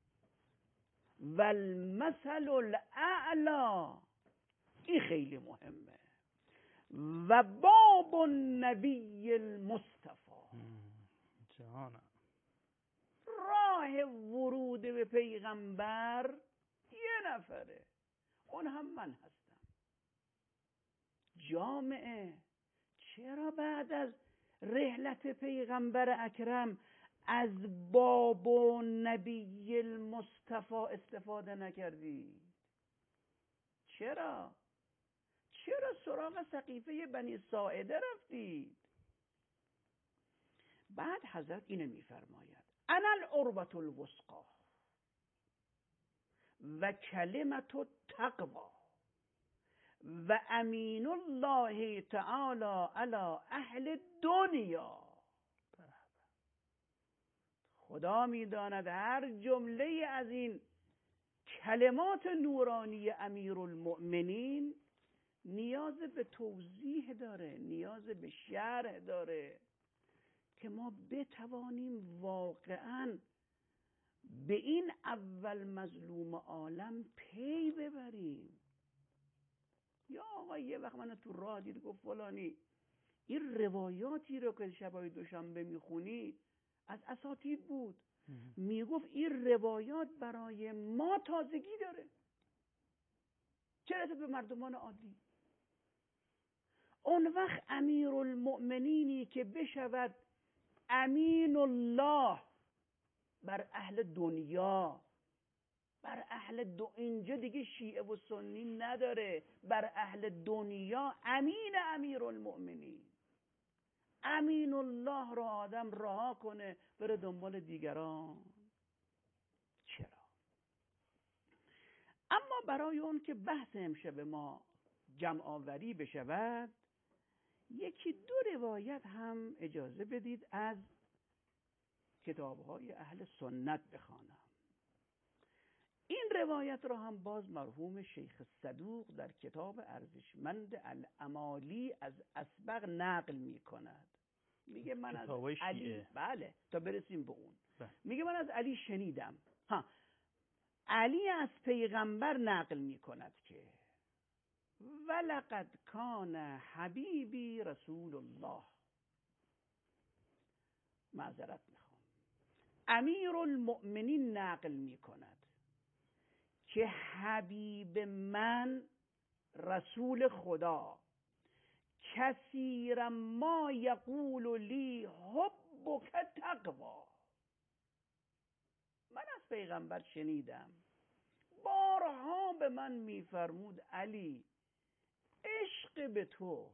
D: والمثل الاعلی. این خیلی مهمه. و باب النبی المصطفی،
C: جانم،
D: راه ورود به پیغمبر یه نفره، اون هم من هستم. جامعه چرا بعد از رحلت پیغمبر اکرم از باب و نبی المصطفی استفاده نکردی؟ چرا؟ چرا سراغ سقیفه بنی ساعده رفتید؟ بعد حضرت اینو میفرماید انا العروة الوثقی و کلمة التقوی و امین الله تعالی علی اهل دنیا. خدا میداند هر جمله از این کلمات نورانی امیرالمؤمنین نیاز به توضیح داره، نیاز به شرح داره که ما بتوانیم واقعا به این اول مظلوم عالم پی ببریم. یا آقا یه وقت من تو راه دید گفت فلانی این روایاتی رو که شبای دوشنبه میخونی از اساطیر بود، میگفت این روایات برای ما تازگی داره، چرا به مردمان عادی؟ اون وقت امیرالمؤمنینی که بشود امین الله بر اهل دنیا، بر اهل دو اینجا دیگه شیعه و سنی نداره، بر اهل دنیا امین امیرالمؤمنین. امین الله را آدم رها کنه بره دنبال دیگران. چرا؟ اما برای اون که بحث امشب ما جمع آوری بشود، یکی دو روایت هم اجازه بدید از کتاب‌های اهل سنت بخوانم. این روایت را هم باز مرحوم شیخ صدوق در کتاب ارزشمند الامالی از اسبغ نقل می کند. میگه من از علی، بله تا برسیم به اون، میگه من از علی شنیدم. ها، علی از پیغمبر نقل می کند که ولقد کان حبیبی رسول الله. معذرت میخوام، امیرالمؤمنین نقل می کند که حبیب من رسول خدا کثیرا ما یقول لی حبک تقوی. من از پیغمبر شنیدم بارها به من میفرمود علی عشق به تو،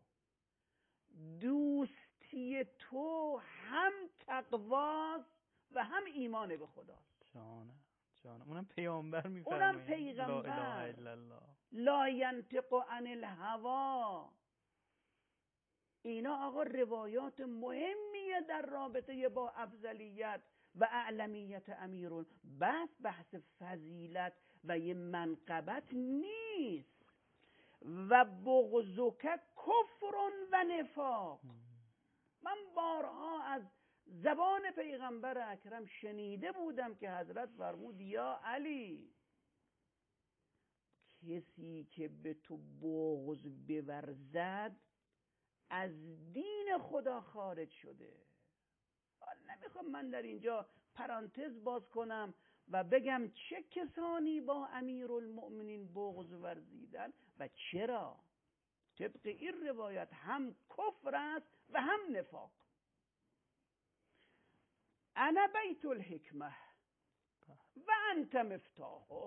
D: دوستی تو هم تقواست و هم ایمان به خداست.
C: جانه جانم اونم پیامبر میفرمایید.
D: اونم پیغمبر.
C: لا اله الا الله.
D: لا ینطق عن الهوا. اینا آقا روایات مهمیه در رابطه با افضلیت و اعلمیت امیرون. بحث بحث فضیلت و یه منقبت نیست. و بغضک کفر و نفاق. من بارها از زبان پیغمبر اکرم شنیده بودم که حضرت فرمود یا علی، کسی که به تو بغض بورزد از دین خدا خارج شده. حالا نمیخوام من در اینجا پرانتز باز کنم و بگم چه کسانی با امیرالمؤمنین بغض ورزیدن و چرا. طبق این روایت هم کفر است و هم نفاق. انا بیت الحکمه و انت مفتاحه.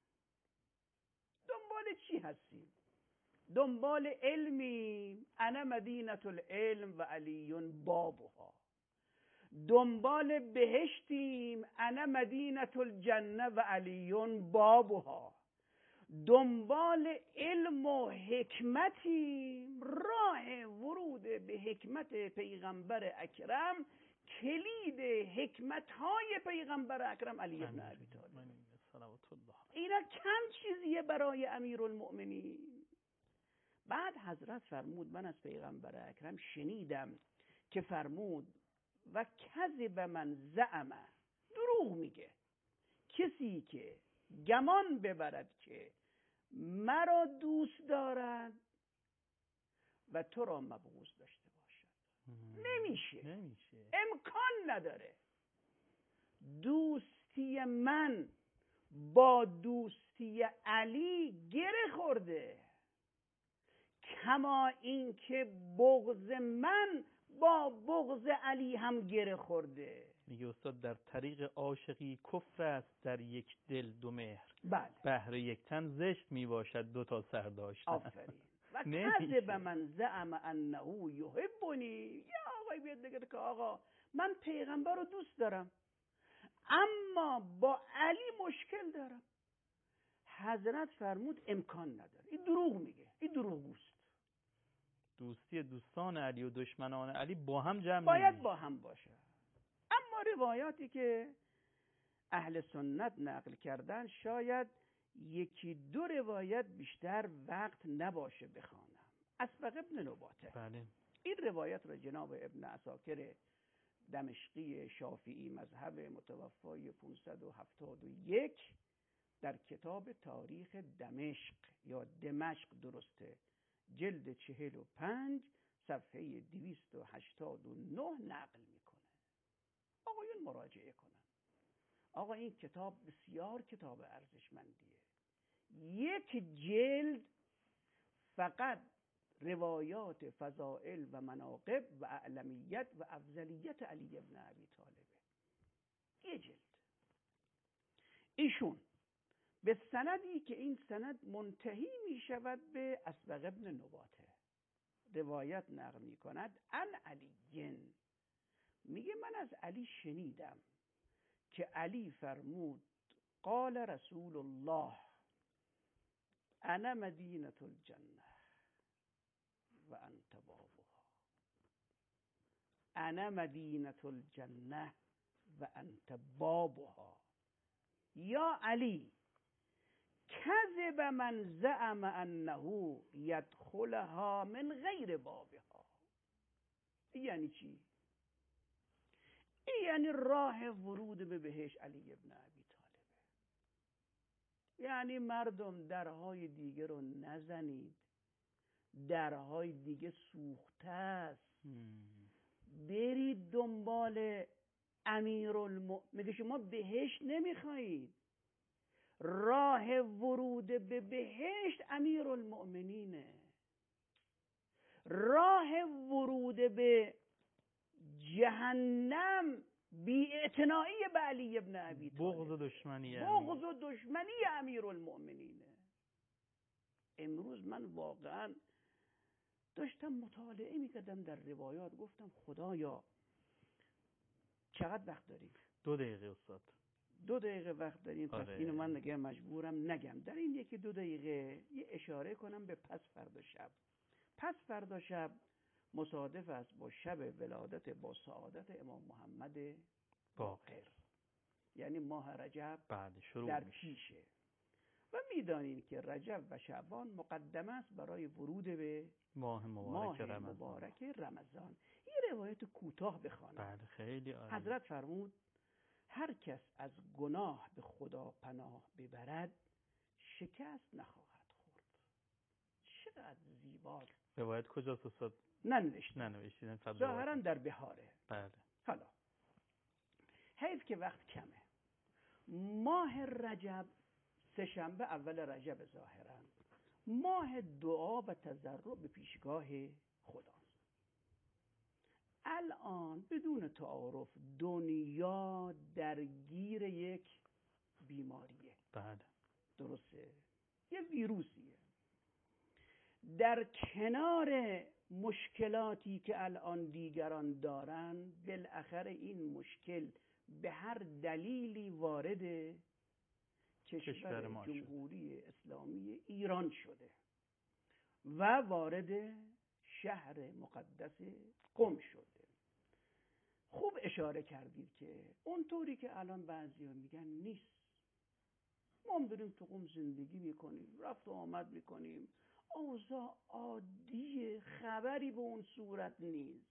D: دنبال چی هستیم؟ دنبال علمی. انا مدینه العلم و علی بابها. دنبال بهشتیم. انا مدینه الجنه و علی بابها. دنبال علم و حکمتیم. راه ورود به حکمت پیغمبر اکرم، کلید حکمت‌های پیغمبر اکرم علی بن ابی طالب. اینا کم چیزیه برای امیرالمؤمنین. بعد حضرت فرمود من از پیغمبر اکرم شنیدم که فرمود و کذب من زعم، دروغ میگه کسی که گمان ببرد که مرا دوست دارد و تو را مبغوض داشته باشد. نمیشه.
C: نمیشه.
D: امکان نداره. دوستی من با دوستی علی گره خورده، کما این که بغض من با بغض علی هم گره خورده.
C: میگه استاد در طریق عاشقی کفر است، در یک دل دو مهر.
D: بله.
C: بهر یک تن زشت می باشد دو تا سر داشتن.
D: آفرین. و کذب من زعم انه یحبنی. یا آقای بیاد بگه که آقا من پیغمبر رو دوست دارم اما با علی مشکل دارم. حضرت فرمود امکان نداره. این دروغ میگه. این دروغگوست.
C: دوستی دوستان علی و دشمنان علی با هم جمع
D: باید
C: نمیشه.
D: با هم باشه. اما روایاتی که اهل سنت نقل کردن شاید یکی دو روایت بیشتر وقت نباشه بخوانم. اسبق ابن نباته.
C: بله.
D: این روایت را جناب ابن عساکر دمشقی شافعی مذهب متوفای پانصد و هفتاد و یک در کتاب تاریخ دمشق یا دمشق درسته جلد چهل و پنج صفحه دویست و هشتاد و نه نقل میکنه. آقایون مراجعه کنن. آقا این کتاب بسیار کتاب ارزشمندیه. یک جلد فقط روایات فضائل و مناقب و اعلمیت و افضلیت علی بن ابی طالبه. یه جلد. ایشون به سندی که این سند منتهی می شود به اسبق ابن نباته روایت نقل می کند ان علیین، میگه من از علی شنیدم که علی فرمود قال رسول الله انا مدینه الجنه و انت بابها. انا مدینه الجنه و انت بابها. یا علی کذب من زعم انه یدخلها من غیر بابها. یعنی چی؟ یعنی راه ورود به بهشت علی ابن ابی طالبه. یعنی مردم درهای دیگه رو نزنید، درهای دیگه سوخته است. برید دنبال امیرالمؤمنین. میگه شما بهشت نمیخواید، راه ورود به بهشت امیرالمؤمنینه. راه ورود به جهنم بی‌اعتنایی به علی ابن ابی طالب،
C: بغض و دشمنی
D: بغض و دشمنی امیرالمؤمنینه. امروز من واقعا داشتم مطالعه میکردم در روایات، گفتم خدایا چقدر وقت داریم؟
C: دو دقیقه استاد.
D: دو دقیقه وقت داریم. پس
C: آره.
D: اینو من دیگه مجبورم نگم. در این یکی دو دقیقه یه اشاره کنم به پس فردا شب. پس فردا شب مصادف است با شب ولادت با سعادت امام محمد باقر، یعنی ماه رجب
C: بعد شروع
D: در
C: میشه.
D: پیشه و میدانین که رجب و شعبان مقدمه است برای ورود به
C: ماه مبارک
D: ماه
C: رمضان.
D: مبارک رمضان. یه روایت کوتاه بخوانم.
C: بله خیلی عالی.
D: حضرت فرمود هر کس از گناه به خدا پناه ببرد شکست نخواهد خورد. چقدر زیباست.
C: روایت کجاست استاد؟
D: ننوشتم.
C: ننوشتین.
D: ظاهرا در بهاره.
C: بله.
D: حالا حیف که وقت کمه. ماه رجب سه شنبه اول رجب ظاهرا ماه دعا و تضرع به پیشگاه خداست. الان بدون تعارف دنیا درگیر یک بیماریه.
C: بله.
D: درسته؟ یه ویروسیه. در کنار مشکلاتی که الان دیگران دارن، بالاخره این مشکل به هر دلیلی وارد کشور, کشور جمهوری اسلامی ایران شده و وارد شهر مقدس قم شده. خوب اشاره کردید که اونطوری که الان بعضیا میگن نیست. ما هم داریم تو قم زندگی میکنیم، رفت و آمد میکنیم، اوضاع عادیه، خبری به اون صورت نیست.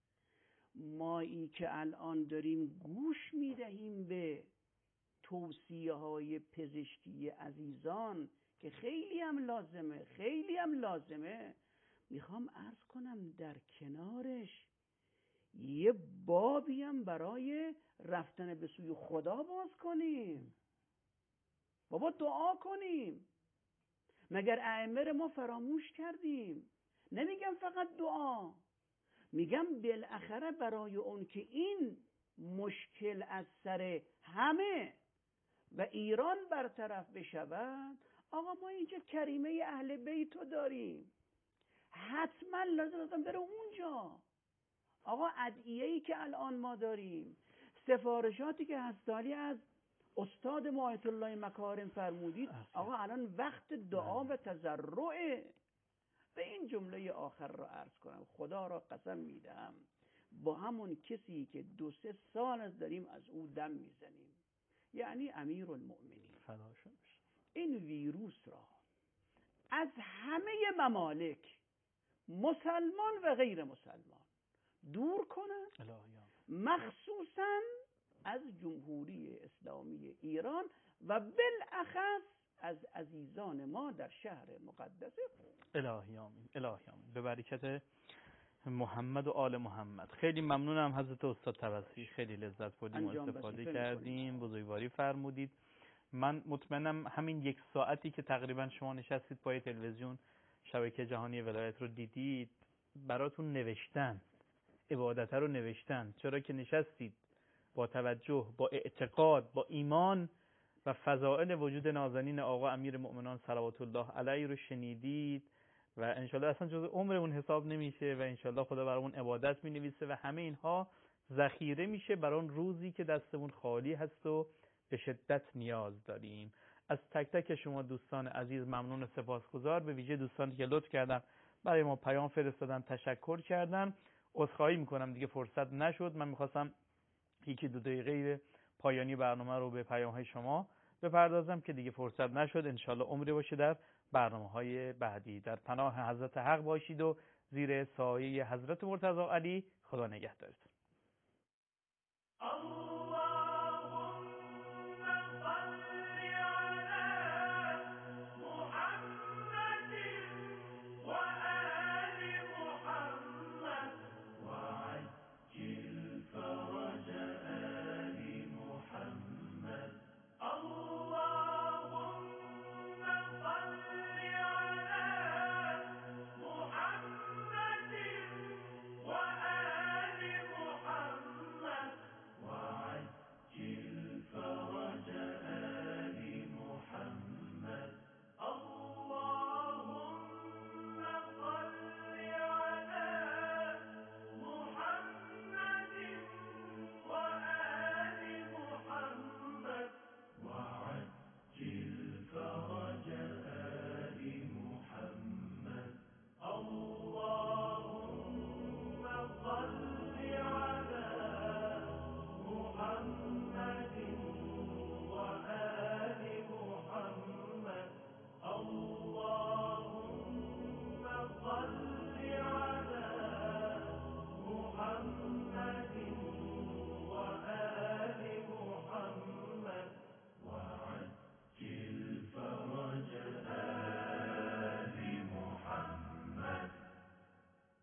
D: مایی که الان داریم گوش میدهیم به توصیه های پزشکی عزیزان که خیلی هم لازمه، خیلی هم لازمه، میخوام عرض کنم در کنارش یه بابی هم برای رفتن به سوی خدا باز کنیم. بابا دعا کنیم. مگر ائمه ما فراموش کردیم؟ نمیگم فقط دعا، میگم بالاخره برای اون که این مشکل از سر همه و ایران برطرف بشود. آقا ما اینجا کریمه اهل بیت رو داریم، حتما لازم بره اونجا. آقا ادعیه‌ای که الان ما داریم، سفارشاتی که هستالی از استاد معایط الله مکارم فرمودید، آقا الان وقت دعا و تضرعه. به این جمله آخر را عرض کنم، خدا را قسم میدم با همون کسی که دو سه سال از داریم از او دم میزنیم، یعنی امیرالمؤمنین، این ویروس را از همه ممالک مسلمان و غیر مسلمان دور کنند، مخصوصا از جمهوری اسلامی ایران و بالاخص از عزیزان ما در شهر مقدس قم.
C: الهی آمین. الهی آمین. به برکت محمد و آل محمد. خیلی ممنونم حضرت استاد توسلی، خیلی لذت بردیم و استفاده کردیم، بزرگواری فرمودید. من مطمئنم همین یک ساعتی که تقریبا شما نشستید پای تلویزیون شبکه جهانی ولایت رو دیدید، براتون نوشتن، عبادت رو نوشتن، چرا که نشستید با توجه، با اعتقاد، با ایمان و فضائل وجود نازنین آقا امیر مؤمنان صلوات الله علیه رو شنیدید و انشالله اصلا جز عمرمون حساب نمیشه و انشالله خدا برامون عبادت می نویسه و همه اینها ذخیره میشه برای اون روزی که دستمون خالی هست و به شدت نیاز داریم. از تک تک شما دوستان عزیز ممنون و سپاسگزار، به ویژه دوستانی که لطف کردن برای ما پیام فرستادن، تشکر کردن. عذرخواهی میکنم دیگه فرصت نشد. من میخواستم یکی دو دقیقه پایانی برنامه رو به پیام‌های شما بپردازم که دیگه فرصت نشد. انشالله عمری باشه در برنامه‌های بعدی. در پناه حضرت حق باشید و زیر سایه حضرت مرتضی علی خدا نگهدارتون.